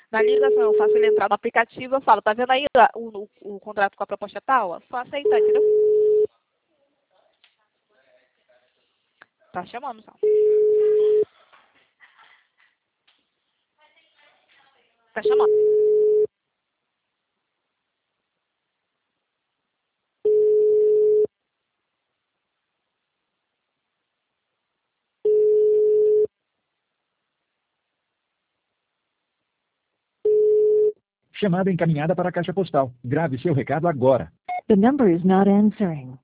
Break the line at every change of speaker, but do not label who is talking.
Na ligação, eu faço ele entrar no aplicativo, eu falo, tá vendo aí o contrato com a proposta tal? Ó? Só aceitar, entendeu? Tá chamando, só. Tá chamando.
Chamada encaminhada para a caixa postal. Grave seu recado agora.
The number is not answering.